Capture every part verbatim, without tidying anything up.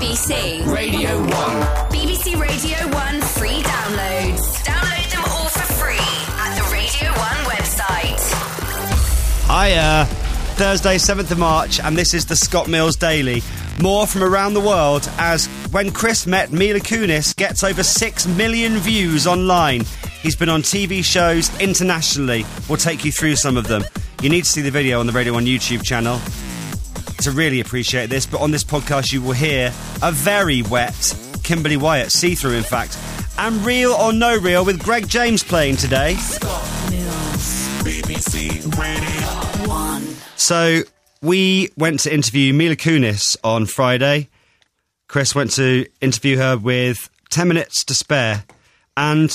B C Radio one. B B C Radio one free downloads. Download them all for free at the Radio one website. Hiya. Thursday, seventh of March, and this is the Scott Mills Daily. More from around the world as When Chris Met Mila Kunis gets over six million views online. He's been on T V shows internationally. We'll take you through some of them. You need to see the video on the Radio one YouTube channel to really appreciate this, but on this podcast you will hear a very wet Kimberly Wyatt, see-through in fact, and Real or No Real with Greg James playing today. Scott Mills, B B C Radio one. So, we went to interview Mila Kunis on Friday. Chris went to interview her with ten minutes to spare, and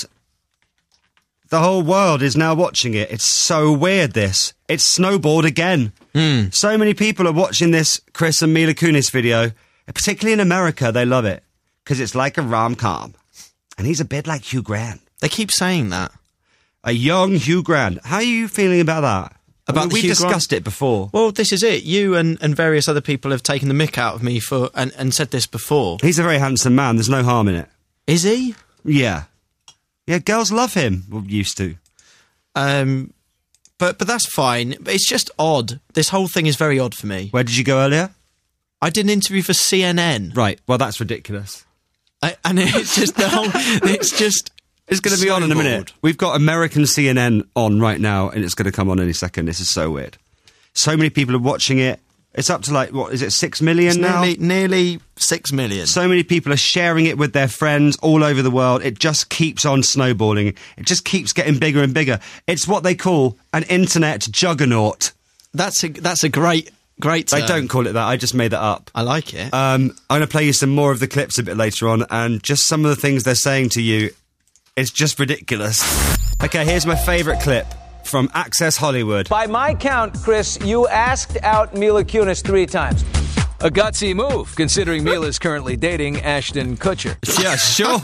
the whole world is now watching it. It's so weird, this. It's snowballed again. Mm. So many people are watching this Chris and Mila Kunis video, particularly in America. They love it, because it's like a rom-com. And he's a bit like Hugh Grant. They keep saying that. A young Hugh Grant. How are you feeling about that? About I mean, the we've Hugh discussed Grant? it before. Well, this is it. You and, and various other people have taken the mick out of me for and, and said this before. He's a very handsome man. There's no harm in it. Is he? Yeah. Yeah, girls love him. Well, used to. Um, but but that's fine. But it's just odd. This whole thing is very odd for me. Where did you go earlier? I did an interview for C N N. Right. Well, that's ridiculous. I, and it's just the whole... It's just... It's going to be on in a minute. We've got American C N N on right now, and it's going to come on any second. This is so weird. So many people are watching it. It's up to like, what, is it six million It's now? nearly, nearly six million. So many people are sharing it with their friends all over the world. It just keeps on snowballing. It just keeps getting bigger and bigger. It's what they call an internet juggernaut. That's a, that's a great, great term. They don't call it that. I just made that up. I like it. Um, I'm going to play you some more of the clips a bit later on, and just some of the things they're saying to you. It's just ridiculous. Okay, here's my favourite clip from Access Hollywood. By my count, Chris, you asked out Mila Kunis three times. A gutsy move, considering Mila's currently dating Ashton Kutcher. Yeah, sure.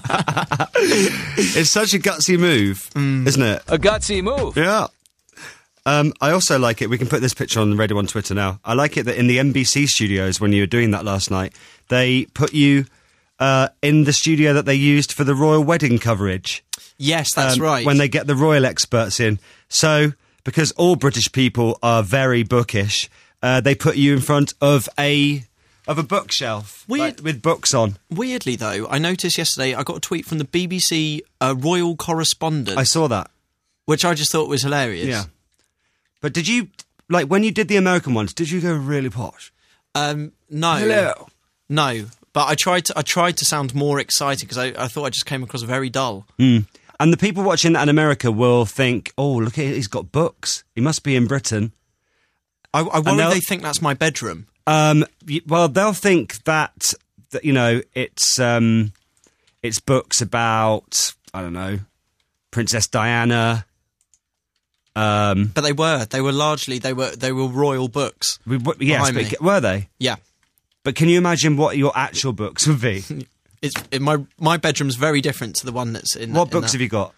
It's such a gutsy move, mm. isn't it? A gutsy move. Yeah. Um, I also like it, we can put this picture on the Radio one Twitter now. I like it that in the N B C studios, when you were doing that last night, they put you uh, in the studio that they used for the royal wedding coverage. Yes, that's um, right. When they get the royal experts in. So, because all British people are very bookish, uh, they put you in front of a of a bookshelf Weird. like, with books on. Weirdly, though, I noticed yesterday I got a tweet from the B B C uh, royal correspondent. I saw that. Which I just thought was hilarious. Yeah. But did you, like, when you did the American ones, did you go really posh? Um, no. Hello. No. But I tried to I tried to sound more excited because I, I thought I just came across very dull. Mm. And the people watching that in America will think, oh, look, he's got books. He must be in Britain. I, I worry they think that's my bedroom. Um, well, they'll think that, that you know, it's um, it's books about, I don't know, Princess Diana. Um, but they were. They were largely, they were they were royal books. We, yes, but, were they? Yeah. But can you imagine what your actual books would be? It's it, my my bedroom's very different to the one that's in. What in books that. have you got?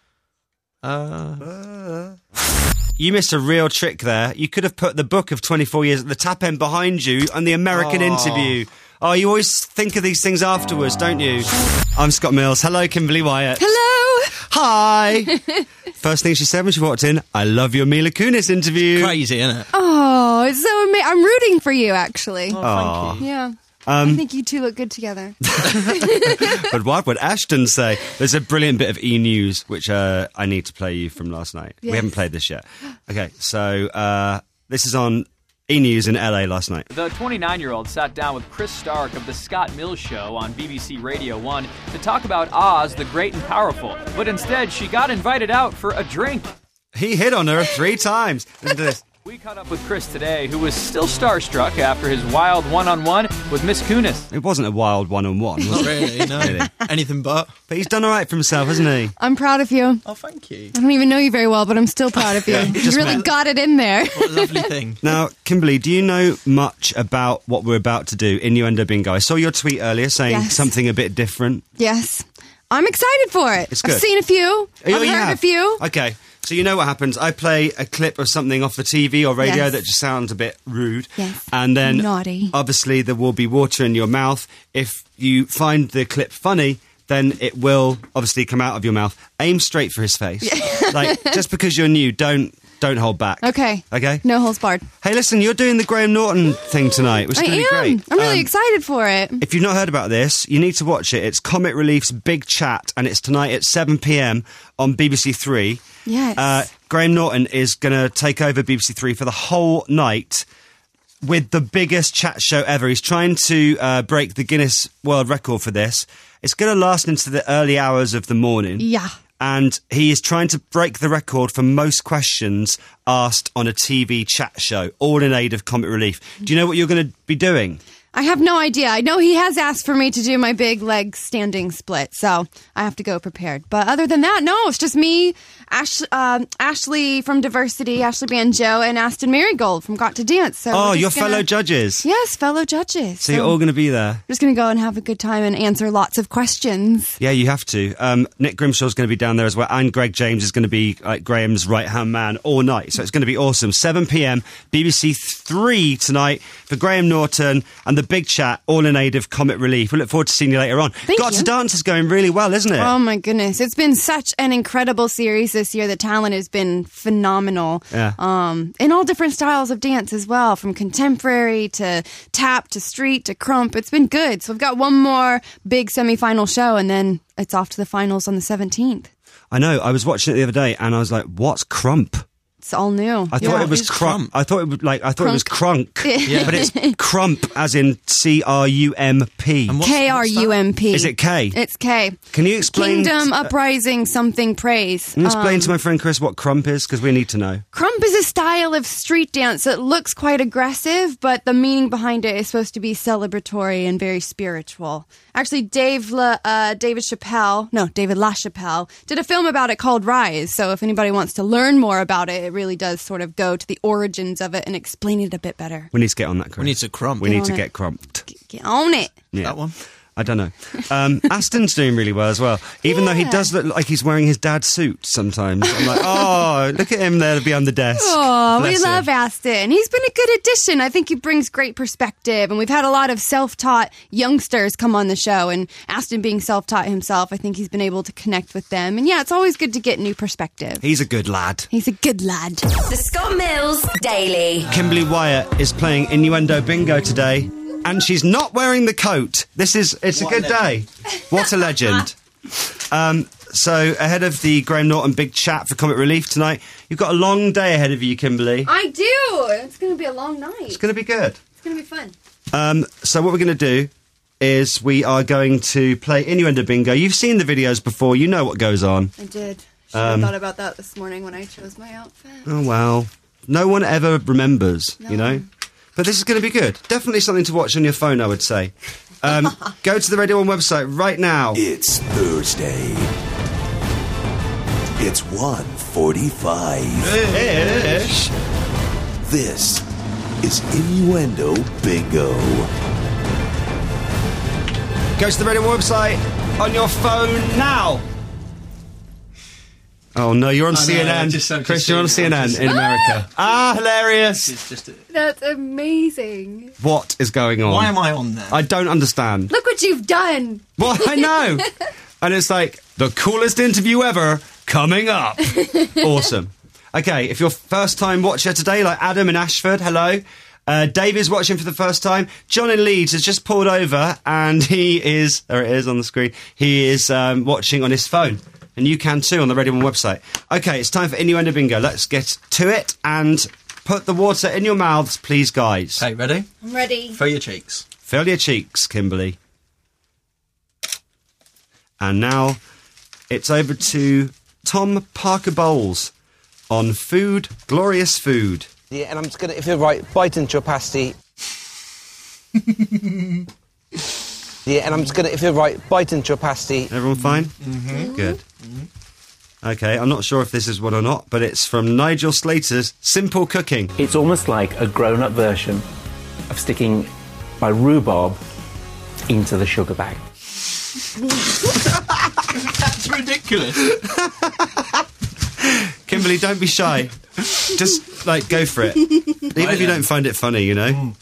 Uh, you missed a real trick there. You could have put the book of twenty-four years at the top end behind you on the American oh. interview. Oh, you always think of these things afterwards, don't you? I'm Scott Mills. Hello, Kimberly Wyatt. Hello. Hi. First thing she said when she walked in, I love your Mila Kunis interview. Crazy, isn't it? Oh, it's so amazing. I'm rooting for you, actually. Oh, thank you. Yeah. Um, I think you two look good together. But what would Ashton say? There's a brilliant bit of E! News, which uh, I need to play you from last night. Yes. We haven't played this yet. Okay, so uh, this is on E! News in L A last night. The twenty-nine-year-old sat down with Chris Stark of The Scott Mills Show on B B C Radio one to talk about Oz, the Great and Powerful. But instead, she got invited out for a drink. He hit on her three times. Listen to this. We caught up with Chris today, who was still starstruck after his wild one-on-one with Miss Kunis. It wasn't a wild one-on-one, was Not it? really, no. Really. Anything but. But he's done all right for himself, hasn't he? I'm proud of you. Oh, thank you. I don't even know you very well, but I'm still proud of you. Yeah, you just really met. got it in there. What a lovely thing. Now, Kimberly, do you know much about what we're about to do, Innuendo Bingo? I saw your tweet earlier saying Yes. something a bit different. Yes. I'm excited for it. It's good. I've seen a few. Oh, I've you heard have? a few. Okay, So you know what happens. I play a clip of something off the T V or radio Yes. that just sounds a bit rude. Yes. And then Naughty. obviously there will be water in your mouth. If you find the clip funny, then it will obviously come out of your mouth. Aim straight for his face. Like, just because you're new, don't don't hold back. Okay. Okay? No holds barred. Hey, listen, you're doing the Graham Norton thing tonight, which is I going to am. be great. I'm really Um, excited for it. If you've not heard about this, you need to watch it. It's Comic Relief's Big Chat, and it's tonight at seven p.m. on B B C Three. Yes. Uh, Graham Norton is going to take over B B C Three for the whole night with the biggest chat show ever. He's trying to uh, break the Guinness World Record for this. It's going to last into the early hours of the morning. Yeah. And he is trying to break the record for most questions asked on a T V chat show, all in aid of Comic Relief. Do you know what you're going to be doing? I have no idea. I know he has asked for me to do my big leg standing split, so I have to go prepared. But other than that, no, it's just me, Ash, um, Ashley from Diversity, Ashley Banjo, and Aston Marigold from Got to Dance. So Oh, we're your just gonna- fellow judges. Yes, fellow judges. So you're all going to be there. We're just going to go and have a good time and answer lots of questions. Yeah, you have to. Um, Nick Grimshaw's going to be down there as well, and Greg James is going to be like Graham's right-hand man all night. So it's going to be awesome. seven p.m, B B C Three tonight for Graham Norton and the Big Chat, all in aid of Comic Relief. We look forward to seeing you later on. Thank Got you. to Dance is going really well, isn't it? Oh my goodness. It's been such an incredible series this year. The talent has been phenomenal. Yeah. Um, in all different styles of dance as well, from contemporary to tap to street to crump. It's been good. So we've got one more big semi-final show and then it's off to the finals on the seventeenth. I know. I was watching it the other day and I was like, what's crump? It's all new. I thought Yeah, it was what is crump. crump? I thought it was like I thought it was crunk, Yeah. but it's crump as in C R U M P. And what's- K R U M P. Is it K? It's K. Can you explain? Kingdom uh, Uprising something praise. Can you explain Um, to my friend Chris what crump is? Because we need to know. Crump is a style of street dance that looks quite aggressive, but the meaning behind it is supposed to be celebratory and very spiritual. Actually, Dave La, uh, David Chappelle, no, David LaChapelle, did a film about it called Rise. So if anybody wants to learn more about it, it really does sort of go to the origins of it and explain it a bit better. We need to get on that, Chris. We need to crump. We Get need on to it. get crumped. Get on it. Yeah. That one? I don't know. Um, Aston's doing really well as well. Even though he Yeah. does look like he's wearing his dad's suit sometimes. I'm like, oh, look at him there behind the desk. Oh, we Bless him. love Aston. He's been a good addition. I think he brings great perspective. And we've had a lot of self-taught youngsters come on the show. And Aston being self-taught himself, I think he's been able to connect with them. And yeah, it's always good to get new perspective. He's a good lad. He's a good lad. The Scott Mills Daily. Kimberly Wyatt is playing Innuendo Bingo today, and she's not wearing the coat. This is, it's What a a good day. What a legend. Um, so, ahead of the Graham Norton Big Chat for Comic Relief tonight, you've got a long day ahead of you, Kimberly. I do. It's going to be a long night. It's going to be good. It's going to be fun. Um, so, what we're going to do is we are going to play Innuendo Bingo. You've seen the videos before, you know what goes on. I did. Should Um, have thought about that this morning when I chose my outfit. Oh, well. No one ever remembers, you No. know? But this is going to be good. Definitely something to watch on your phone, I would say. Um, go to the Radio one website right now. It's Thursday. It's one forty-five. Ish. This is Innuendo Bingo. Go to the Radio one website on your phone now. Oh, no, you're on I know, C N N. I'm just- I'm just Chris, you're on seeing C N it. I'm N just- in America. Ah, hilarious. It's just a- That's amazing. What is going on? Why am I on there? I don't understand. Look what you've done. Well, I know. And it's like, the coolest interview ever coming up. Awesome. Okay, if you're first time watcher today, like Adam in Ashford, hello. Uh, Dave is watching for the first time. John in Leeds has just pulled over and he is, there it is on the screen, he is um, watching on his phone. And you can too on the Radio one website. Okay, it's time for Innuendo Bingo. Let's get to it and put the water in your mouths, please, guys. Okay, ready? I'm ready. Fill your cheeks. Fill your cheeks, Kimberly. And now it's over to Tom Parker Bowles on Food, Glorious Food. Yeah, and I'm just gonna, if you're right, bite into your pasty. Yeah, and I'm just gonna, if you're right, bite into your pasty. Everyone fine? Mm-hmm. Good. Mm-hmm. Okay, I'm not sure if this is one or not, but it's from Nigel Slater's Simple Cooking. It's almost like a grown-up version of sticking my rhubarb into the sugar bag. That's ridiculous. Kimberly, Kimberly, don't be shy. Just, like, go for it. Even if you don't find it funny, you know?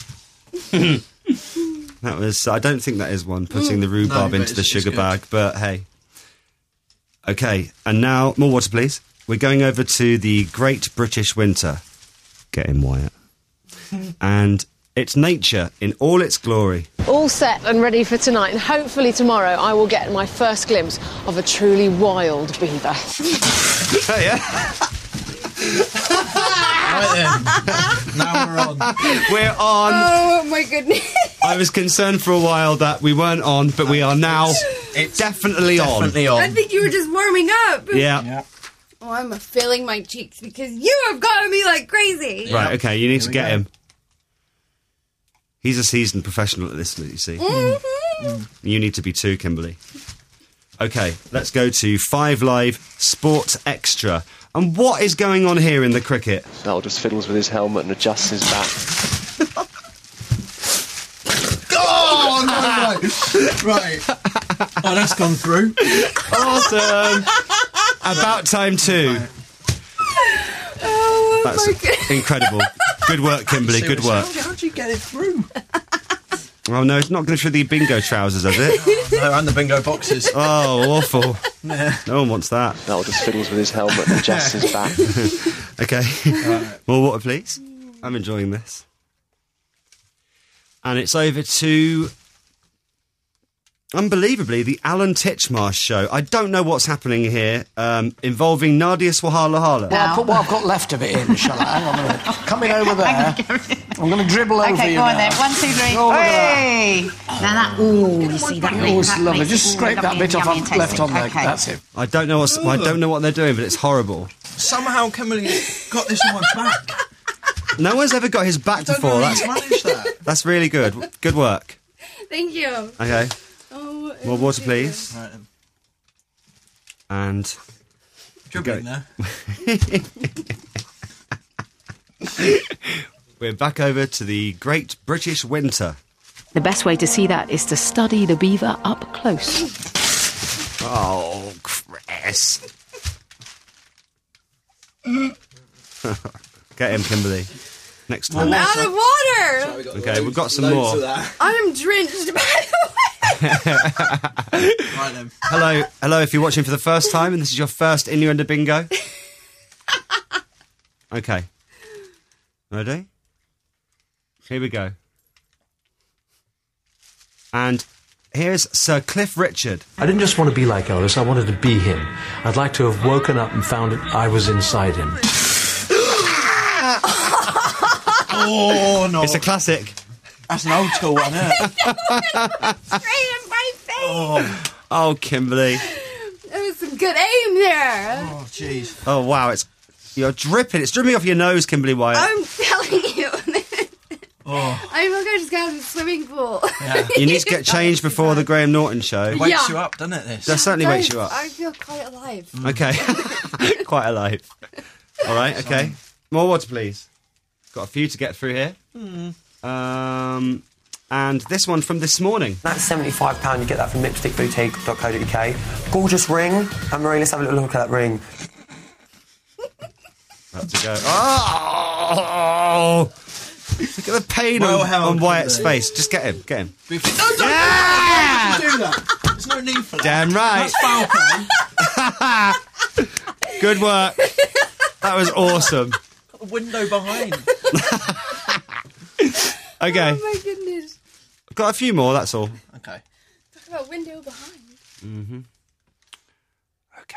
That was... I don't think that is one, putting the rhubarb No, into the it's- it's sugar good. bag, but hey. Okay, and now... More water, please. We're going over to the Great British Winter. Get in, Wyatt. And it's nature in all its glory. All set and ready for tonight, and hopefully tomorrow I will get my first glimpse of a truly wild beaver. Oh, yeah? Right then. Now we're on. We're on. Oh my goodness. I was concerned for a while that we weren't on, but we are now It's definitely on. definitely I on. think you were just warming up. Yeah. Yeah. Oh, I'm filling my cheeks because you have gotten me like crazy. Right, okay, you need to we get go. him. He's a seasoned professional at this, you see. Mm-hmm. You need to be too, Kimberly. Okay, let's go to Five Live Sports Extra. And what is going on here in the cricket? Noel just fiddles with his helmet and adjusts his back. Oh, no, right. Right. Oh, that's gone through. Awesome! About time too. Oh my That's goodness. incredible. Good work, Kimberly, good work. How did you get it through? Oh no, it's not going through the bingo trousers, is it? No, and the bingo boxes. Oh, awful. Yeah. No one wants that. Noel just fiddles with his helmet and adjusts his back. Okay. More water, please. I'm enjoying this. And it's over to, unbelievably, the Alan Titchmarsh show. I don't know what's happening here, um, involving Nadia Swahalahala. Well, I'll put what I've got left of it in, shall I? Hang on a minute. Coming over there. I'm going to dribble over Okay, you go on now. then. One, two, three. Oh, look at Hey! Now that, ooh, you see that? Oh, makes- it's that lovely. makes Just it scrape that lovely bit and off yummy I've and left tasty. on there. Okay. That's it. I don't know what's, I don't know what they're doing, but it's horrible. Somehow Kimberly got this on my back. No one's ever got his back Don't before. know how That's, he's managed that. that's really good. Good work. Thank you. Okay. Oh, More water, please. Right then. And Dribbling there. we're back over to the Great British Winter. The best way to see that is to study the beaver up close. Oh, Chris. Get him, Kimberly. Next I'm time. out of water. Okay, we've got some more. I'm drenched, by the way. Right then. Hello, hello. If you're watching for the first time and this is your first innuendo bingo. Okay. Ready? Here we go. And here's Sir Cliff Richard. I didn't just want to be like Elvis, I wanted to be him. I'd like to have woken up and found that I was inside him. Oh, no. It's a classic. That's an old school one, isn't it? Straight in my face. Oh, Oh, Kimberly. That was some good aim there. oh, jeez. Oh, wow. It's You're dripping. It's dripping off your nose, Kimberly Wyatt. I'm telling you. Oh, I feel like I just got out of the swimming pool. yeah. You need to get changed before the Graham Norton show. It wakes Yeah. you up, doesn't it, this? That certainly wakes Guys, you up. I feel quite alive. Okay. Quite alive. All right, okay. More water, please. Got a few to get through here. Um, and this one from this morning. That's seventy-five pounds. You get that from lipstick boutique dot co dot uk. Gorgeous ring. And Marie, let's have a little look at that ring. About to go. Oh! Look at the pain Well on, held, on Wyatt's Kimberly. face. Just get him. Get him. No, don't, yeah! don't do that. There's no need for that. Damn right. That's foul play. Good work. That was awesome. Got the window behind. Okay. Oh my goodness. Got a few more, that's all. Okay. Talk about window behind. Mm-hmm. Okay.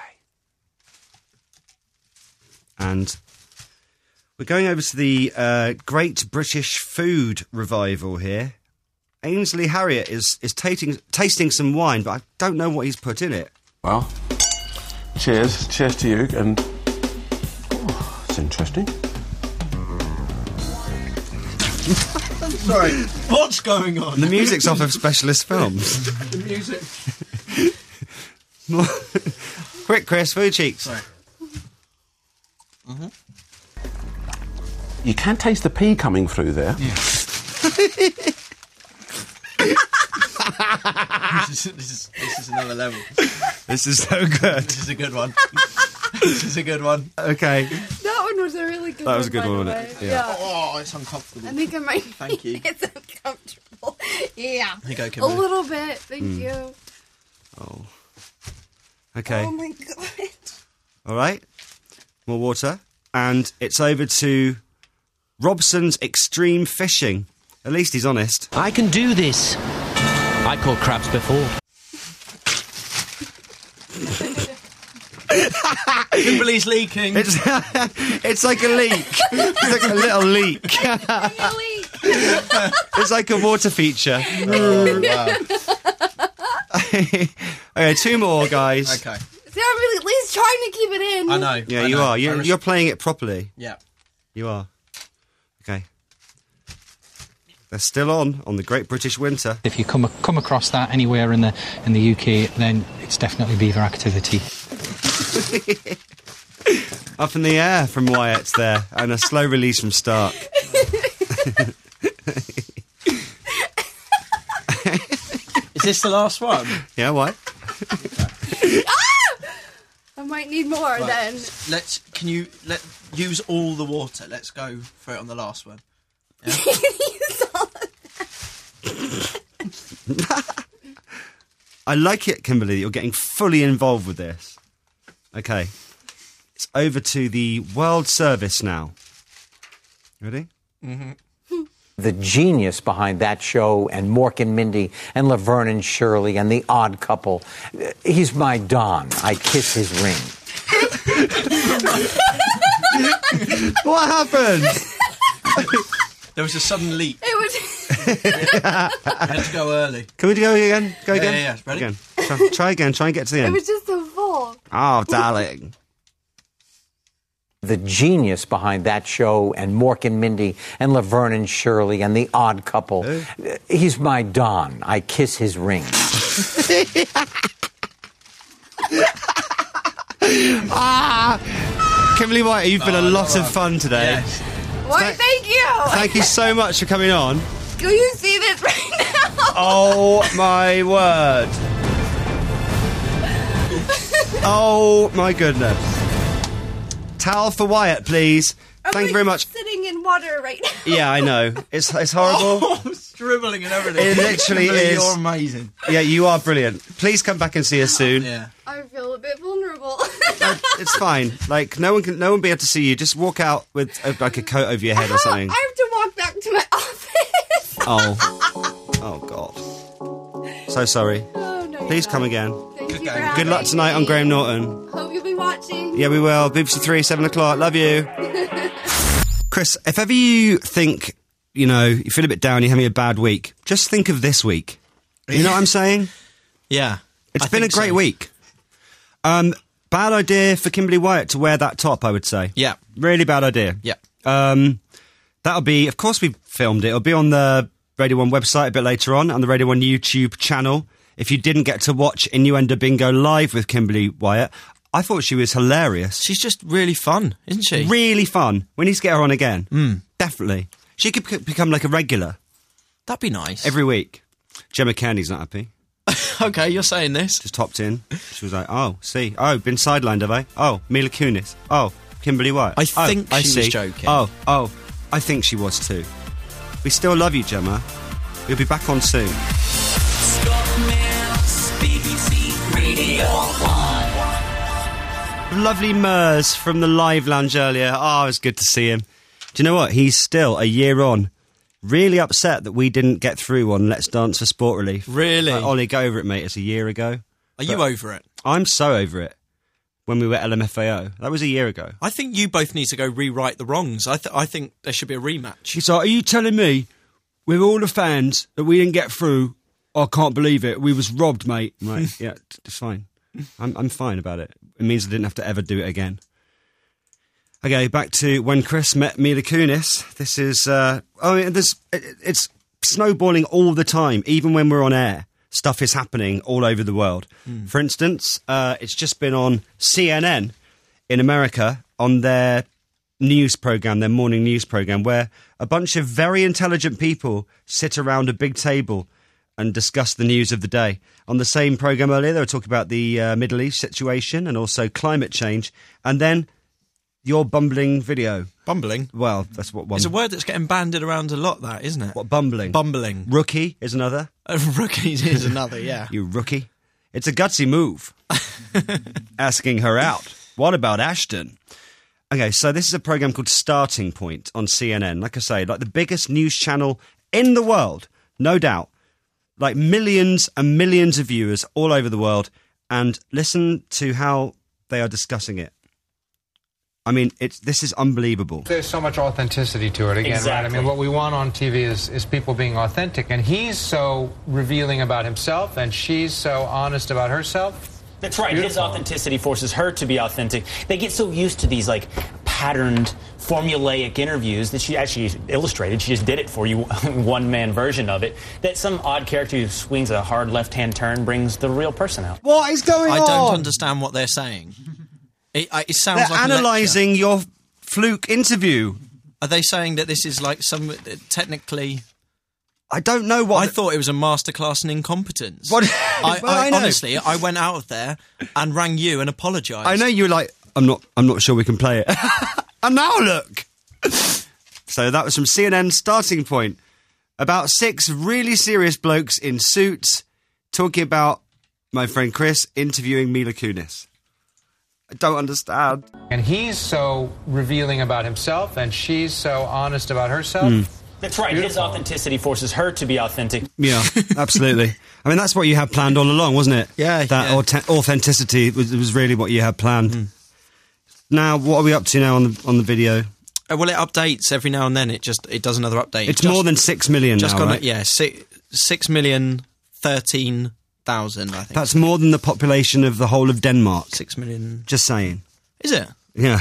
And we're going over to the uh, Great British Food Revival here. Ainsley Harriott is, is tasting, tasting some wine, but I don't know what he's put in it. Well, cheers. Cheers to you. And oh, it's interesting. Sorry, what's going on? The music's off of Specialist Films. The music. More- Quick, Chris, food cheeks. Sorry. Mm-hmm. You can taste the pea coming through there. Yeah. this, is, this, is, this is another level. This is so good. This is a good one. This is a good one. Okay. That one was a really good That one. was a good by one, the wasn't it? way. Yeah. Oh, it's uncomfortable. I think I might. Thank you. It's uncomfortable. Yeah. Here you go, A Kimberly. little bit. Thank Mm. you. Oh. Okay. Oh my god. All right. More water. And it's over to Robson's Extreme Fishing. At least he's honest. I can do this. I caught crabs before. Kimberly's leaking. It's it's like a leak. It's like a little leak. It's like a water feature. Oh, wow. Okay, two more, guys. Okay. See, I'm really at least trying to keep it in. I know. Yeah, I you know. are. You're, I res- you're playing it properly. Yeah. You are. Okay. They're still on, on the Great British Winter. If you come come across that anywhere in the in the U K, then it's definitely beaver activity. Up in the air from Wyatt there, and a slow release from Stark. Is this the last one? Yeah, why? I might need more Right. then. Let's. Can you let use all the water? Let's go for it on the last one. Yeah? I like it, Kimberly, that you're getting fully involved with this. Okay. It's over to the World Service now. Ready? Mm-hmm. The genius behind that show, and Mork and Mindy, and Laverne and Shirley, and The Odd Couple. He's my Don. I kiss his ring. What happened? There was a sudden leak. It was. I had to go early. Can we go again? Go Yeah, again? yeah, yeah. Ready? Again. Try, try again. Try and get to the It end. was just so full. Oh, darling. The genius behind that show, and Mork and Mindy, and Laverne and Shirley, and The Odd Couple. He's my Don. I kiss his ring. Ah! Kimberly White, you've been Oh, a I lot love of that. fun today. Yes. Why, thank you. Thank you so much for coming on. Can you see this right now? Oh, my word. Oh, my goodness. Towel for Wyatt, please. I'm Thank you like very much. Sitting in water right now. Yeah, I know. It's it's horrible. Oh, dribbling and everything. It literally Kimberly, is. You're amazing. Yeah, you are brilliant. Please come back and see us soon. Yeah. I feel a bit vulnerable. Uh, it's fine. Like no one can, no one will be able to see you. Just walk out with a, like a coat over your head or something. I have to walk back to my office. Oh, oh God. So sorry. Oh, no, Please you're come not. again. Thank you for Good having luck tonight on me. Graham Norton. Hope you'll be watching. Yeah, we will. B B C Three, seven o'clock. Love you. Chris, if ever you think, you know, you feel a bit down, you're having a bad week, just think of this week. You know what I'm saying? Yeah. It's I been a think great so. week. Um, bad idea for Kimberly Wyatt to wear that top, I would say. Yeah. Really bad idea. Yeah. Um, that'll be, of course we filmed it. It'll be on the Radio one website a bit later on, on the Radio one YouTube channel. If you didn't get to watch Innuendo Bingo live with Kimberly Wyatt, I thought she was hilarious. She's just really fun, isn't she? Really fun. We need to get her on again. Mm. Definitely. She could c- become like a regular That'd be nice. every week. Gemma Candy's not happy. Okay, you're saying this. Just hopped in. She was like, oh, see. Oh, been sidelined, have I? Oh, Mila Kunis. Oh, Kimberly White. I Oh, think I she was see. joking. Oh, oh, I think she was too. We still love you, Gemma. We'll be back on soon. Scott Mills, B B C Radio one. Lovely Mers from the live lounge earlier. Oh, it was good to see him. Do you know what? He's still a year on. Really upset that we didn't get through on Let's Dance for Sport Relief. Really? Like, Ollie, go over it, mate. It's a year ago. Are you But over it? I'm so over it. When we were L M F A O. That was a year ago. I think you both need to go rewrite the wrongs. I, th- I think there should be a rematch. He's like, are you telling me, with all the fans, that we didn't get through? I can't believe it. We was robbed, mate. I'm like, yeah, it's fine. I'm, I'm fine about it. It means I didn't have to ever do it again. Okay, back to when Chris met Mila Kunis. This is, uh, oh, there's, it, it's snowballing all the time, even when we're on air. Stuff is happening all over the world. Mm. For instance, uh, it's just been on C N N in America on their news program, their morning news program, where a bunch of very intelligent people sit around a big table and discuss the news of the day. On the same programme earlier, they were talking about the uh, Middle East situation and also climate change. And then your bumbling video. Bumbling? Well, that's what one... It's a word that's getting bandied around a lot, that, isn't it? What, bumbling? Bumbling. Rookie is another. Uh, rookie is another, yeah. You rookie. It's a gutsy move. Asking her out. What about Ashton? Okay, so this is a programme called Starting Point on C N N. Like I say, like the biggest news channel in the world, no doubt. Like millions and millions of viewers all over the world. And listen to how they are discussing it. I mean, it's this is unbelievable. There's so much authenticity to it again, Exactly. right? I mean, what we want on T V is, is people being authentic. And he's so revealing about himself, and she's so honest about herself. That's right. Beautiful. His authenticity forces her to be authentic. They get so used to these, like, patterned, formulaic interviews that she actually illustrated. She just did it for you, one-man version of it, that some odd character who swings a hard left-hand turn brings the real person out. What is going I on? I don't understand what they're saying. It, it sounds They're like analysing your fluke interview. Are they saying that this is like some uh, technically? I don't know what. I thought it was a masterclass in incompetence. What? I, Well, I, I know. honestly, I went out of there and rang you and apologised. I know you were like, I'm not. I'm not sure we can play it. And now look. So that was from C N N Starting Point. About six really serious blokes in suits talking about my friend Chris interviewing Mila Kunis. I don't understand. And he's so revealing about himself, and she's so honest about herself. Mm. That's right. His authenticity forces her to be authentic. Yeah, absolutely. I mean, that's what you had planned all along, wasn't it? Yeah, That yeah. authe- authenticity was, was really what you had planned. Mm. Now, what are we up to now on the on the video? Uh, well, it updates every now and then. It just it does another update. It's just, more than six million just now, gone, right? Yeah, six, six million thirteen thousand. I think That's more than the population of the whole of Denmark. six million. Just saying. Is it Yeah.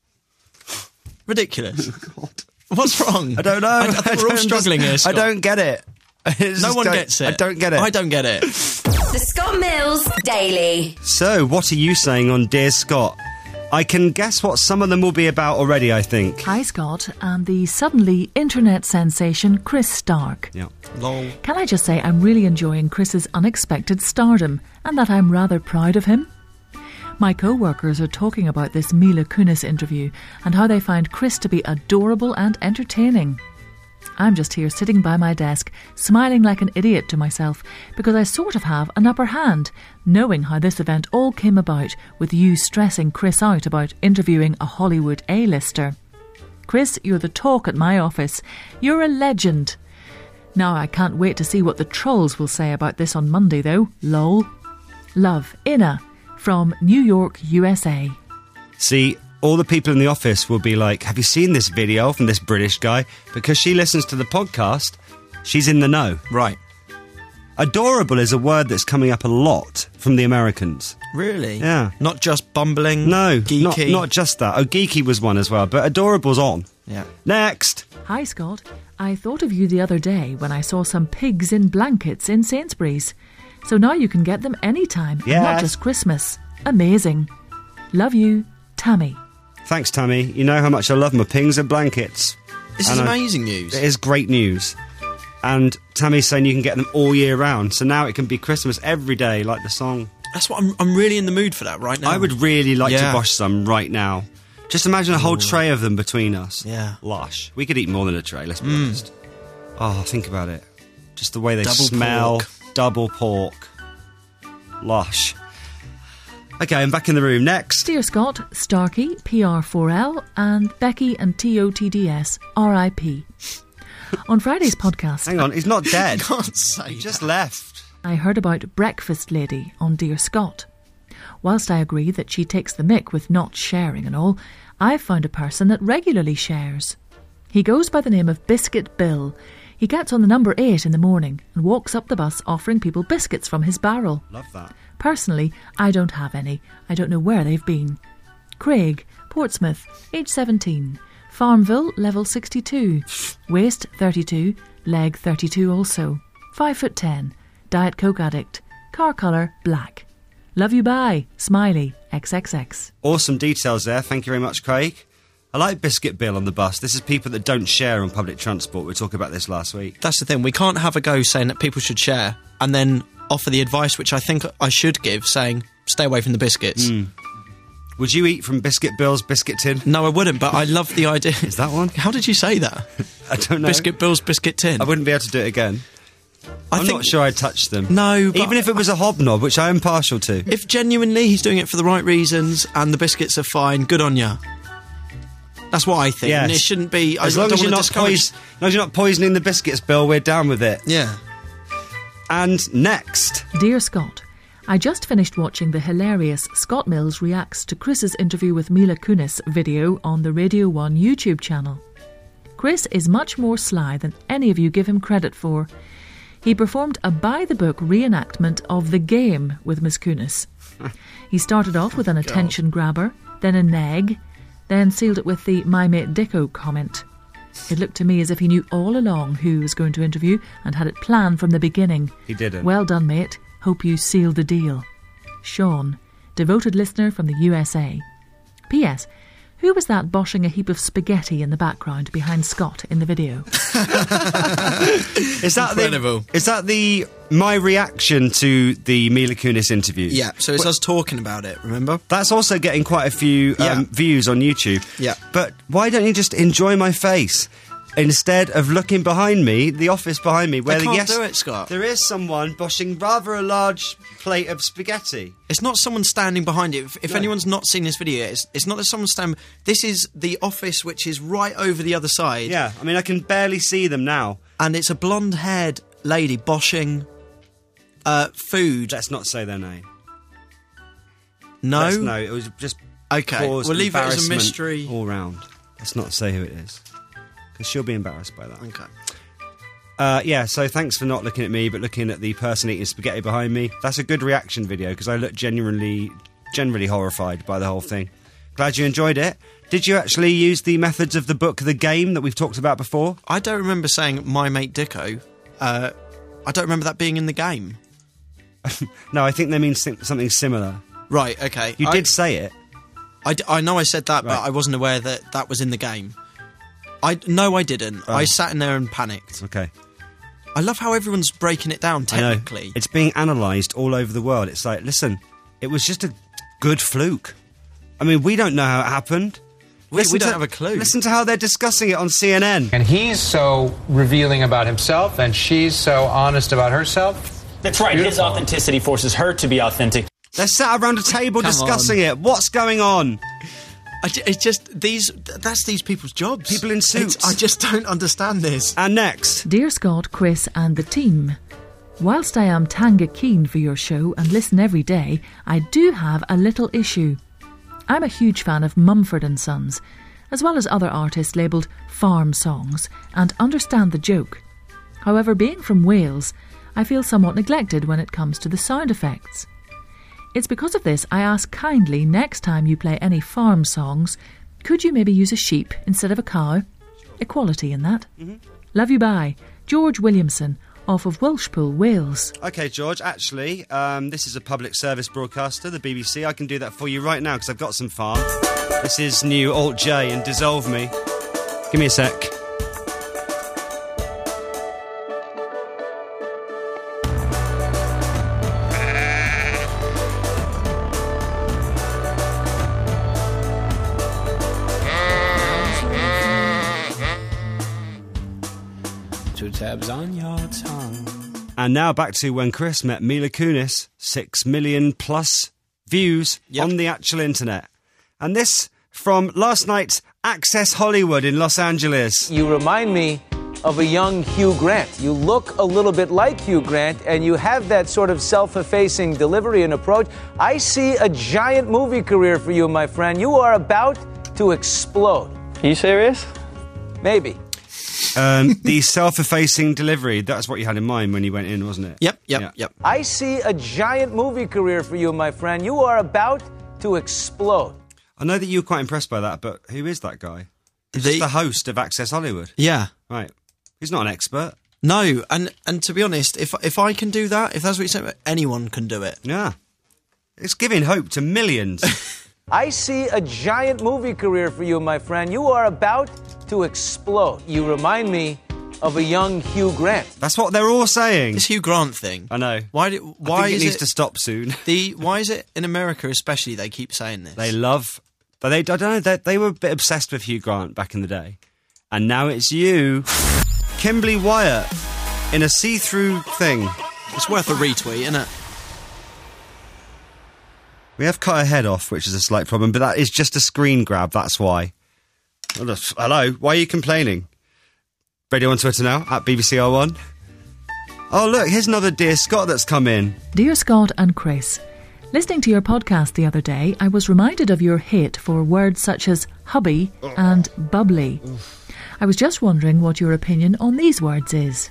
ridiculous? What's wrong? I don't know. I, I think I we're all don't struggling here. I Scott. don't get it. It's No just one don't- gets it. I don't get it. I don't get it. The Scott Mills Daily. So, what are you saying on Dear Scott? I can guess what some of them will be about already, I think. Hi, Scott, and the suddenly internet sensation Chris Stark. Yeah. Lol. Can I just say I'm really enjoying Chris's unexpected stardom and that I'm rather proud of him? My co-workers are talking about this Mila Kunis interview and how they find Chris to be adorable and entertaining. I'm just here sitting by my desk, smiling like an idiot to myself because I sort of have an upper hand, knowing how this event all came about with you stressing Chris out about interviewing a Hollywood A-lister. Chris, you're the talk at my office. You're a legend. Now I can't wait to see what the trolls will say about this on Monday though. Lol. Love, Inna, from New York, U S A. See, all the people in the office will be like, have you seen this video from this British guy? Because she listens to the podcast, she's in the know. Right. Adorable is a word that's coming up a lot from the Americans. Really? Yeah. Not just bumbling. No, geeky. Not, not just that. Oh, geeky was one as well, but adorable's on. Yeah. Next. Hi, Scott. I thought of you the other day when I saw some pigs in blankets in Sainsbury's. So now you can get them anytime, and not Yes. just Christmas. Amazing. Love you, Tammy. Thanks, Tammy. You know how much I love my pings and blankets. This And is I- amazing news. It is great news. And Tammy's saying you can get them all year round. So now it can be Christmas every day, like the song. That's what I'm. I'm really in the mood for that right now. I would really like Yeah. to bosh some right now. Just imagine a whole Ooh. tray of them between us. Yeah. Lush. We could eat more than a tray, let's be Mm. honest. Oh, think about it. Just the way they Double smell. pork. Double pork. Lush. Okay, I'm back in the room. Next. Dear Scott, Starkey, P R four L, and Becky and T O T D S, R I P. On Friday's podcast, Hang on, he's not dead. Can't say He just that. left. I heard about Breakfast Lady on Dear Scott. Whilst I agree that she takes the mick with not sharing and all, I've found a person that regularly shares. He goes by the name of Biscuit Bill. He gets on the number eight in the morning and walks up the bus offering people biscuits from his barrel. Love that. Personally, I don't have any. I don't know where they've been. Craig, Portsmouth, age seventeen. Farmville, level sixty-two. Waist thirty-two, leg thirty-two also. five foot ten. Diet Coke addict. Car colour, black. Love you, bye. Smiley, X X X. Awesome details there. Thank you very much, Craig. I like Biscuit Bill on the bus. This is people that don't share on public transport. We were talking about this last week. That's the thing. We can't have a go saying that people should share and then offer the advice which I think I should give, saying stay away from the biscuits. Mm. Would you eat from Biscuit Bill's biscuit tin? No, I wouldn't, but I love the idea. Is that one? How did you say that? I don't know. Biscuit Bill's biscuit tin. I wouldn't be able to do it again. I I'm think, not sure I'd touch them. No, but even if it was a hobnob, which I am partial to. If genuinely he's doing it for the right reasons and the biscuits are fine, good on ya. That's what I think. Yes. And it shouldn't be. As I long don't as you're wanna not discourage- pois- as long as you're not poisoning the biscuits, Bill, we're down with it. Yeah. And next, Dear Scott, I just finished watching the hilarious Scott Mills Reacts to Chris's interview with Mila Kunis video on the Radio one YouTube channel. Chris is much more sly than any of you give him credit for. He performed a by-the-book reenactment of The Game with Miss Kunis. He started off with an attention grabber, then a neg, then sealed it with the "My mate Dicko" comment. It looked to me as if he knew all along who he was going to interview and had it planned from the beginning. He didn't. Well done, mate. Hope you sealed the deal. Sean, devoted listener from the U S A. P S. Who was that boshing a heap of spaghetti in the background behind Scott in the video? is that Incredible. the is that the my reaction to the Mila Kunis interview? Yeah, so it's Well, us talking about it, remember? That's also getting quite a few um, Yeah. views on YouTube. Yeah. But why don't you just enjoy my face instead of looking behind me, the office behind me, where They the can't yes, do it, Scott. there is someone boshing rather a large plate of spaghetti. It's not someone standing behind it. If, if No. anyone's not seen this video, it's, it's not that someone's standing... This is the office, which is right over the other side. Yeah, I mean, I can barely see them now. And it's a blonde-haired lady boshing uh, food. Let's not say their name. No? Let's- no, it was just Okay, caused we'll leave it as a embarrassment mystery. all round. Let's not say who it is, because she'll be embarrassed by that. Okay. Uh, yeah, so thanks for not looking at me, but looking at the person eating spaghetti behind me. That's a good reaction video, because I look genuinely, generally horrified by the whole thing. Glad you enjoyed it. Did you actually use the methods of the book The Game that we've talked about before? I don't remember saying "My mate Dicko." Uh, I don't remember that being in the game. No, I think they mean sim- something similar. Right, okay. You I, did say it. I, d- I know I said that, Right. but I wasn't aware that that was in the game. I No, I didn't. Oh. I sat in there and panicked. Okay. I love how everyone's breaking it down I know. technically. It's being analysed all over the world. It's like, listen, it was just a good fluke. I mean, we don't know how it happened. We, Listen we don't to- have a clue. Listen to how they're discussing it on C N N. And he's so revealing about himself, and she's so honest about herself. That's right. His Beautiful. authenticity forces her to be authentic. They're sat around a table Come discussing on. it. What's going on? I ju- it's just these. th- That's these people's jobs. People in suits. It's- I just don't understand this. And next, Dear Scott, Chris and the team, whilst I am tanga keen for your show and listen every day, I do have a little issue. I'm a huge fan of Mumford and Sons, as well as other artists labelled farm songs, and understand the joke. However, being from Wales, I feel somewhat neglected when it comes to the sound effects. It's because of this I ask kindly, next time you play any farm songs, could you maybe use a sheep instead of a cow? Equality in that. Mm-hmm. Love you, bye. George Williamson, off of Welshpool, Wales. okay, George, actually, um, this is a public service broadcaster, the B B C. I can do that for you right now because I've got some farm. This is new Alt J and Dissolve Me. Give me a sec. Two tabs on your tongue. And now back to when Chris met Mila Kunis, six million plus views Yep. on the actual internet. And this from last night's Access Hollywood in Los Angeles. You remind me of a young Hugh Grant. You look a little bit like Hugh Grant, and you have that sort of self-effacing delivery and approach. I see a giant movie career for you, my friend. You are about to explode. Are you serious? Maybe. Um, the self-effacing delivery, that's what you had in mind when you went in, wasn't it? Yep, yep, Yeah. yep. I see a giant movie career for you, my friend. You are about to explode. I know that you were quite impressed by that, but who is that guy? He's The- just the host of Access Hollywood. Yeah. Right. He's not an expert. No, and and to be honest, if if I can do that, if that's what you said, anyone can do it. Yeah. It's giving hope to millions. I see a giant movie career for you, my friend. You are about to explode. You remind me of a young Hugh Grant. That's what they're all saying. This Hugh Grant thing. I know. Why? Do, why I think is it needs it, to stop soon. The why is it in America, especially, they keep saying this? They love, but they I don't know. They, they were a bit obsessed with Hugh Grant back in the day, and now it's you, Kimberly Wyatt, in a see-through thing. It's worth a retweet, isn't it? We have cut her head off, which is a slight problem, but that is just a screen grab, that's why. Hello, why are you complaining? Radio on Twitter now, at B B C R one. Oh, look, here's another Dear Scott that's come in. Dear Scott and Chris, listening to your podcast the other day, I was reminded of your hate for words such as hubby and bubbly. I was just wondering what your opinion on these words is.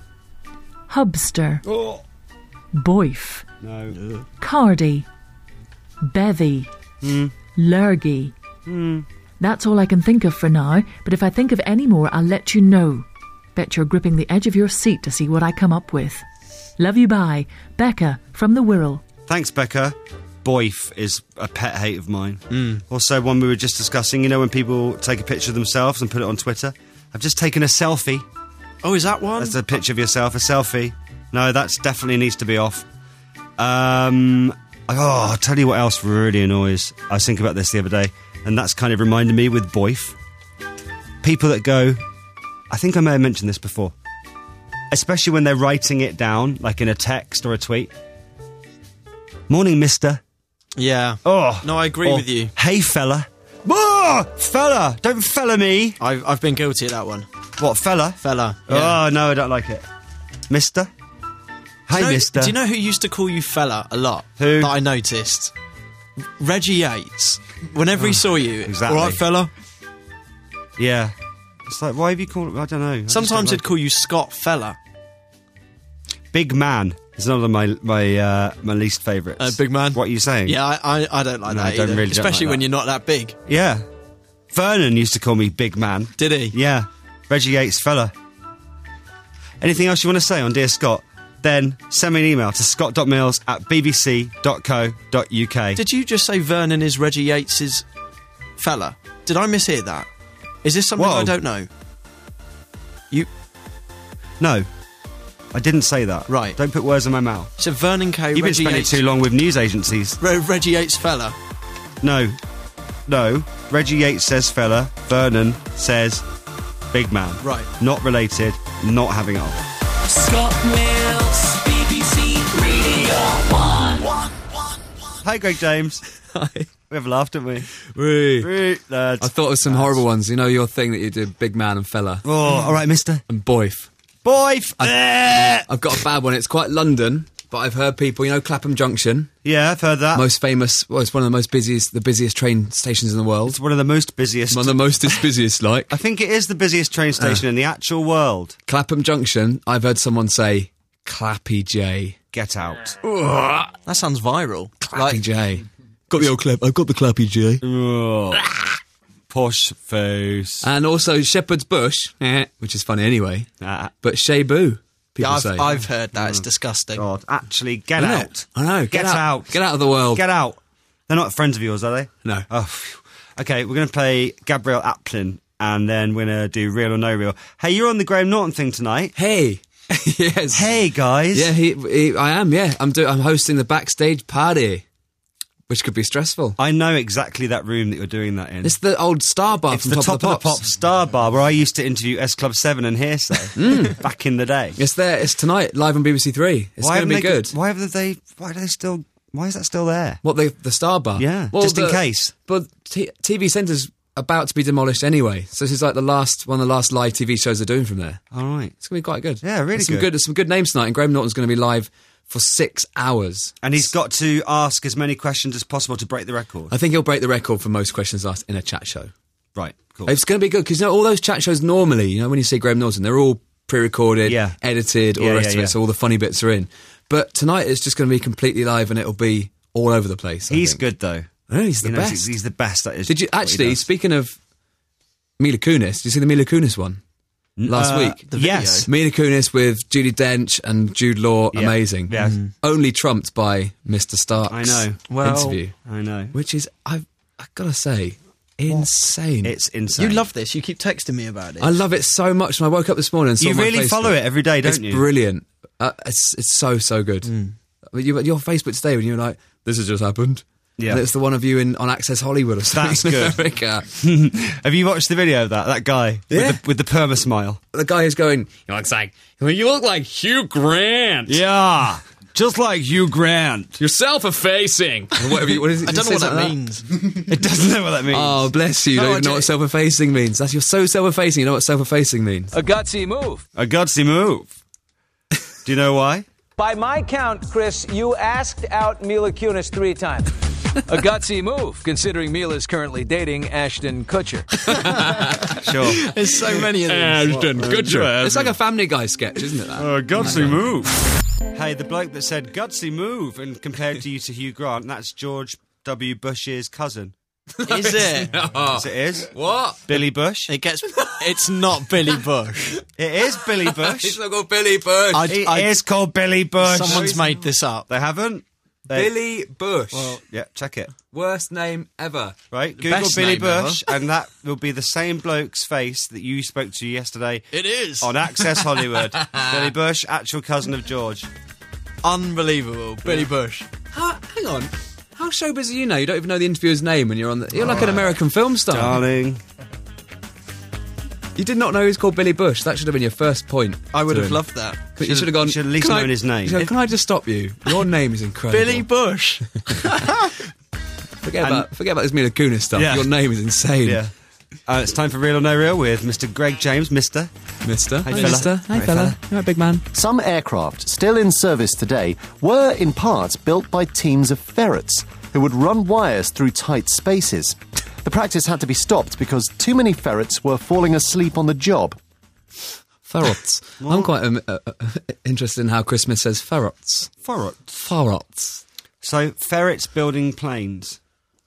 Hubster. Oh. Boif. No. Cardy. Bevy. Mm. Lurgy. Mm. That's all I can think of for now, but if I think of any more, I'll let you know. Bet you're gripping the edge of your seat to see what I come up with. Love you, bye. Becca, from the Wirral. Thanks, Becca. Boif is a pet hate of mine. Mm. Also, one we were just discussing, you know, when people take a picture of themselves and put it on Twitter. I've just taken a selfie. Oh, is that one? That's a picture of yourself, a selfie. No, that's definitely needs to be off. Um, oh, I'll tell you what else really annoys. I was thinking about this the other day, and that's kind of reminded me with Boif. People that go, I think I may have mentioned this before, especially when they're writing it down, like in a text or a tweet. Morning, mister. Yeah. Oh. No, I agree or, with you. Hey, fella. Oh, fella. Don't fella me. I've, I've been guilty of that one. What, fella? Fella. Yeah. Oh, no, I don't like it. Mister? Hey, do you know, mister. Do you know who used to call you fella a lot? Who? That I noticed. Reggie Yates. Whenever he saw you. Exactly. All right, fella? Yeah. It's like, why have you called... I don't know. I Sometimes don't he'd call you Scott Fella. Big man is another of my my uh, my least favourites. Uh, big man? What are you saying? Yeah, I, I, I don't like No, that I don't either. really don't Especially like when that. you're not that big. Yeah. Vernon used to call me big man. Did he? Yeah. Reggie Yates fella. Anything else you want to say on Dear Scott? Then send me an email to scott.mills at bbc dot co dot uk. Did you just say Vernon is Reggie Yates's fella? Did I mishear that? Is this something Whoa. I don't know? You... No. I didn't say that. Right. Don't put words in my mouth. So Vernon K. You've been Reggie spending Yates... too long with news agencies. Re- Reggie Yates fella. No. No. Reggie Yates says fella. Vernon says big man. Right. Not related. Not having it on. Scott Mills, B B C Radio one. Hi, Greg James. Hi. We have laughed, haven't we? Wee. Wee, lads. I thought of some Lads. horrible ones. You know your thing that you did, big man and fella. Oh, all right, mister. And boif. Boif. I've, I've got a bad one. It's quite London, but I've heard people, you know, Clapham Junction. Yeah, I've heard that. Most famous, well, it's one of the most busiest, the busiest train stations in the world. It's one of the most busiest. One of the most busiest, like. I think it is the busiest train station uh, in the actual world. Clapham Junction, I've heard someone say, Clappy J. Get out. That sounds viral. Clappy Like, J. Got the old clap. I've got the Clappy J. Posh face. And also Shepherd's Bush, eh, which is funny anyway. Ah. But Shebu, people yeah, I've, say. I've heard that. It's disgusting. God, actually, get I know. out. I know. Get, Get out. out. Get out of the world. Get out. They're not friends of yours, are they? No. Oh, phew. Okay, we're going to play Gabrielle Aplin, and then we're going to do Real or No Real. Hey, you're on the Graham Norton thing tonight. Hey. Yes. Hey, guys. Yeah, he, he, I am, yeah. I'm, do, I'm hosting the backstage party, which could be stressful. I know exactly that room that you're doing that in. It's the old Star Bar It's from the Top, Top of the of the Pops. Pop Star Bar, where I used to interview S Club seven and Hearsay Mm. back in the day. It's there. It's tonight, live on B B C Three. It's going to be haven't they good. got- Why have they? Why do they still? Why is that still there? What, the, the Star Bar? Yeah, Well, just in the- case. But t- T V Centre's about to be demolished anyway, so this is like the last one of the last live T V shows they're doing from there. All right, it's going to be quite good. Yeah, really there's some good. good. There's some good names tonight, and Graham Norton's going to be live for six hours. And he's got to ask as many questions as possible to break the record. I think he'll break the record for most questions asked in a chat show. Right, cool. It's going to be good because you know all those chat shows normally, you know, when you see Graham Norton, they're all pre-recorded, Yeah. edited, all Yeah, the rest yeah, of it, yeah. so all the funny bits are in. But tonight it's just going to be completely live, and it'll be all over the place. I He's think. good though. I know, he's the He knows best. He's, he's the best. That is. Did you what he actually? does. Speaking of Mila Kunis, did you see the Mila Kunis one last Uh, week? the Yes. Mila Kunis with Judi Dench and Jude Law, Yeah. amazing. Yeah. Mhm. Only trumped by Mister Stark's I know. Well, interview. I know. Which is, I I gotta say, insane. It's insane. You love this. You keep texting me about it. I love it so much. And I woke up this morning and saw You my really Facebook. follow it every day, don't it's you? Brilliant. Uh, it's it's so so good. Mm. I mean, you, your Facebook today when you were like, "This has just happened." Yeah. And it's the one of you in on Access Hollywood or something. That's good. America. Have you watched the video of that? That guy Yeah. with, the, with the perma smile. The guy is going. He looks like you look like Hugh Grant. Yeah, just like Hugh Grant. You're self-effacing. Or whatever you- what is it? I don't know Say what that something like means. It doesn't know what that means. Oh, bless you. You No, don't I even know do- what self-effacing means. That's you're so self-effacing. You know what self-effacing means. A gutsy move. A gutsy move. Do you know why? By my count, Chris, you asked out Mila Kunis three times. A gutsy move, considering Mila's currently dating Ashton Kutcher. Sure. There's so many of these. Ashton Kutcher. Ashton. It's like a Family Guy sketch, isn't it? That? A gutsy move. Hey, the bloke that said gutsy move and compared you to Hugh Grant, that's George W. Bush's cousin. Is it? Yes, it is. What? Billy Bush. It gets. It's not Billy Bush. It is Billy Bush. It's not called Billy Bush. I- It I- is called Billy Bush. Someone's made this up. They haven't? They- Billy Bush. Well, yeah, check it. Worst name ever. Right, The Google best Billy name Bush, and that will be the same bloke's face that you spoke to yesterday It is. on Access Hollywood. Billy Bush, actual cousin of George. Unbelievable. Billy Bush. How, hang on. How showbiz are you now? You don't even know the interviewer's name when you're on the... You're like an American film star. Darling. You did not know he's called Billy Bush. That should have been your first point. I would to have him. loved that. But you should have gone... you should at least "Can I-" known his name. you should go, Can I just stop you? Your name is incredible. Billy Bush. Forget And- about forget about this Mila Kunis stuff. Yeah. Your name is insane. Yeah. Uh, it's time for Real or No Real with Mister Greg James. Mister Mister. Hey, Hi, fella. Mister. Hi, Hey, fella. fella. You're a big man. Some aircraft still in service today were in part built by teams of ferrets who would run wires through tight spaces. The practice had to be stopped because too many ferrets were falling asleep on the job. Ferrets. I'm quite um, uh, uh, interested in how Christmas says ferrets. Ferrets. Ferrets. So, ferrets building planes.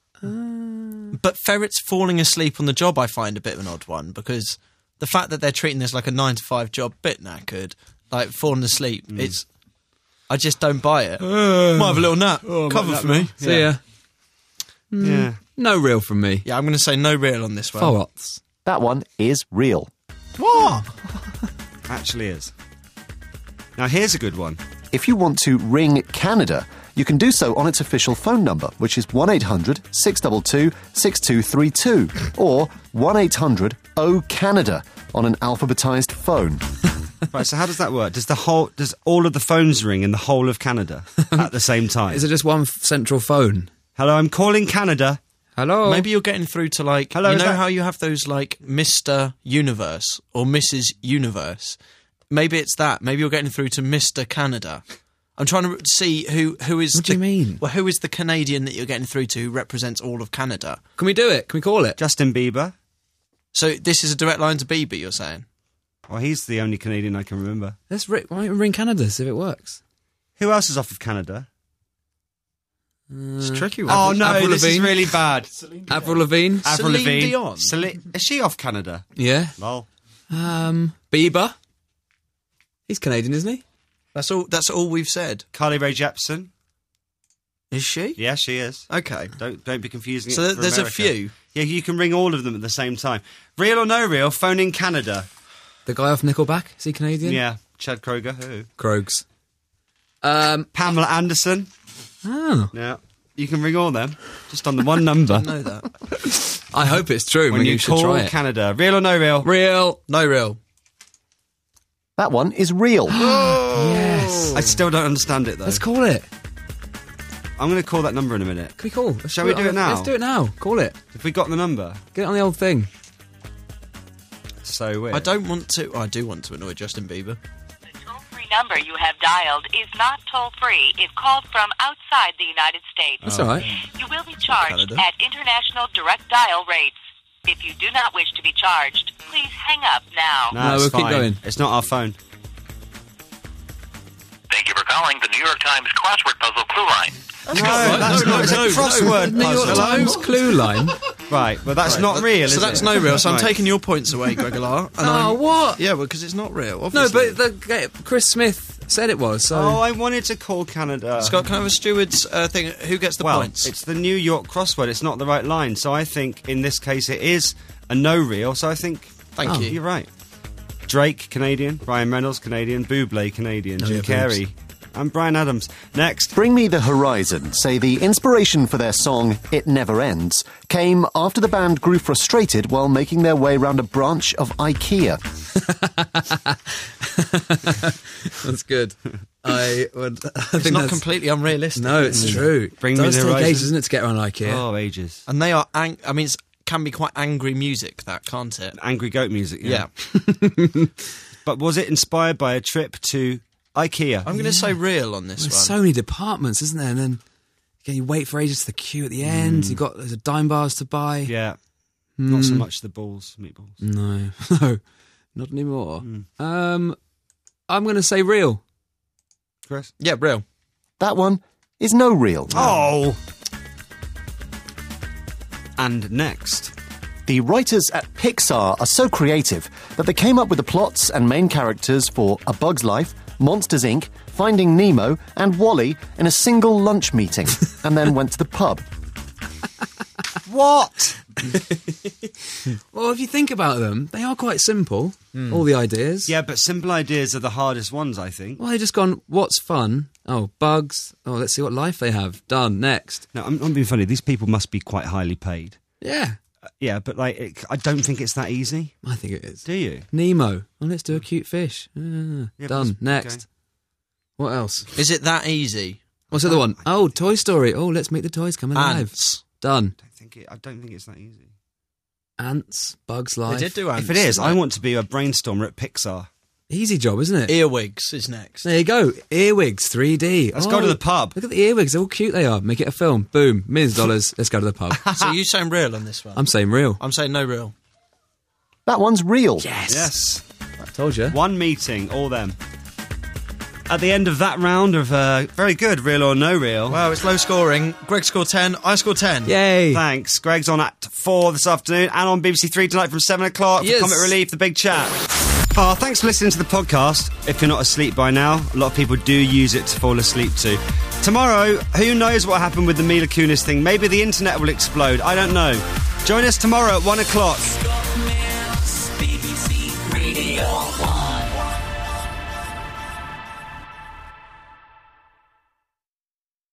But ferrets falling asleep on the job, I find a bit of an odd one because the fact that they're treating this like a nine to five job, bit knackered, like falling asleep. It's, I just don't buy it. Might have a little nap. Cover for me. See ya. Yeah. No real from me. Yeah, I'm going to say no real on this one. Ferrets. That one is real. What? Actually is. Now, here's a good one. If you want to ring Canada, you can do so on its official phone number, which is one eight hundred six two two six two three two, or one eight hundred O Canada on an alphabetised phone. Right, so how does that work? Does the whole, does all of the phones ring in the whole of Canada at the same time? Is it just one f- central phone? Hello, I'm calling Canada. Hello? Maybe you're getting through to like, Hello, you is know that- how you have those like Mister Universe or Missus Universe? Maybe it's that. Maybe you're getting through to Mister Canada. I'm trying to see who who is. What the, do you mean? Well, who is the Canadian that you're getting through to who represents all of Canada? Can we do it? Can we call it? Justin Bieber. So this is a direct line to Bieber, you're saying? Well, he's the only Canadian I can remember. Let's ri- why don't we ring Canada, see if it works. Who else is off of Canada? It's a tricky one. Oh, no, Avril this is Lavigne? really bad. Avril Lavigne? Avril Celine Lavigne. Dion? Celi- is she off Canada? Yeah. Lol. Um, Bieber? He's Canadian, isn't he? That's all. That's all we've said. Carly Rae Jepsen. Is she? Yeah, she is. Okay. Don't don't be confusing. So it th- for there's a America. few. Yeah, you can ring all of them at the same time. Real or no real? Phone in Canada. The guy off Nickelback? Is he Canadian? Yeah, Chad Kroger. Who? Krogs. Um, Pamela Anderson. oh. Yeah, you can ring all them just on the one number. I know that. I hope it's true. When Maybe you you should call try it. Canada. Real or no real? Real. No real. That one is real. Yes. I still don't understand it though. Let's call it. I'm going to call that number in a minute. Can we call? Let's Shall we do it on- now? Let's do it now. Call it. If we got the number, Get it on the old thing. so weird. I don't want to. I do want to annoy Justin Bieber. toll-free number you have dialed is not toll-free if called from outside the United States. That's all right. You will be charged Canada. at international direct dial rates. If you do not wish to be charged, please hang up now. No, No, it's we'll keep fine. going. It's not our phone. Thank you for calling the New York Times crossword puzzle clue line. No, that's no, not. It's no, a crossword New York puzzle. Times clue line. Right, but that's Right, not but- real, So is that's it? no real. So I'm Right. taking your points away, Gregolar. And Oh, I'm- what? Yeah, well, because it's not real, No, obviously. but the, Chris Smith said it was, so... Oh, I wanted to call Canada. Scott, can I have a steward's uh, thing? Who gets the well, points? it's the New York crossword. It's not the right line. So I think in this case it is a no real. So I think. Thank oh, you. You're right. Drake, Canadian. Brian Reynolds, Canadian. Bublé, Canadian. Oh, Jim yeah, Carrey. boobs. And Brian Adams. Next. Bring Me the Horizon say the inspiration for their song It Never Ends came after the band grew frustrated while making their way around a branch of IKEA. That's good. I would. I It's think not that's, completely unrealistic. No, it's true. Bring it Me does the take Horizon. ages, doesn't it, to get around IKEA? Oh, ages. And they are, ang- I mean, it can be quite angry music, that, can't it? Angry goat music. Yeah. Yeah. But was it inspired by a trip to IKEA? I'm going to say real on this There's one. so many departments, isn't there? And then again, you wait for ages to the queue at the end. You've got there's a dime bars to buy. Yeah. Not so Mm. much the balls, meatballs. No, no, not anymore. Um, I'm going to say real. Chris? Yeah, real. That one is no real. Oh! And next. The writers at Pixar are so creative that they came up with the plots and main characters for A Bug's Life, Monsters, Incorporated, Finding Nemo, and WALL-E in a single lunch meeting, and then went to the pub. What? Well, if you think about them, they are quite simple. All the ideas. Yeah, but simple ideas are the hardest ones, I think. Well, they just gone. What's fun? Oh, bugs. Oh, let's see what life they have. Done. Next. No, I'm, I'm being funny. These people must be quite highly paid. Yeah. Uh, yeah, but like, it, I don't think it's that easy. I think it is. Do you? Nemo. Oh, let's do a cute fish. Ah, Yeah, done. but- Next. okay. What else? Is it that easy? What's the other one? Oh, Toy Story. Oh, let's make the toys come alive. Ants. Done. I, think it, I don't think it's that easy. Ants. Bugs Life. They did do ants. If it is, didn't I they? want to be a brainstormer at Pixar. Easy job, isn't it? Earwigs is next. There you go. Earwigs, three D. Let's go to the pub. Look at the earwigs. How cute they are. Make it a film. Boom. Millions of dollars. Let's go to the pub. So you saying real on this one? I'm saying real. I'm saying no real. That one's real. Yes. Yes. I told you. One meeting, all them. At the end of that round of uh, very good, real or no real. Wow, it's low scoring. Greg scored ten. I scored ten. Yay. Thanks. Greg's on at four this afternoon and on B B C Three tonight from seven o'clock Yes. for Comic Relief, the big chat. Oh, thanks for listening to the podcast. If you're not asleep by now, a lot of people do use it to fall asleep to. Tomorrow, who knows what happened with the Mila Kunis thing? Maybe the internet will explode. I don't know. Join us tomorrow at one o'clock.